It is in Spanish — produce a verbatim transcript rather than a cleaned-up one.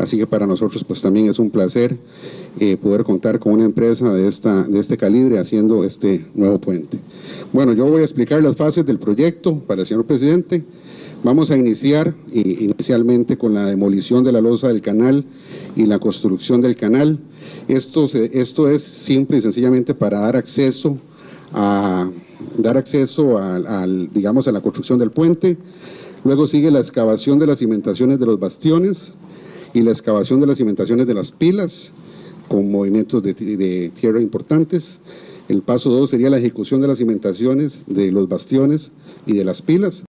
así que para nosotros pues también es un placer eh, poder contar con una empresa de, esta, de este calibre haciendo este nuevo puente. Bueno, yo voy a explicar las fases del proyecto para el señor presidente. Vamos a iniciar y, inicialmente con la demolición de la losa del canal y la construcción del canal. Esto, se, esto es simple y sencillamente para dar acceso a dar acceso a, a, digamos, a la construcción del puente. Luego sigue la excavación de las cimentaciones de los bastiones y la excavación de las cimentaciones de las pilas con movimientos de, de tierra importantes. El paso dos sería la ejecución de las cimentaciones de los bastiones y de las pilas.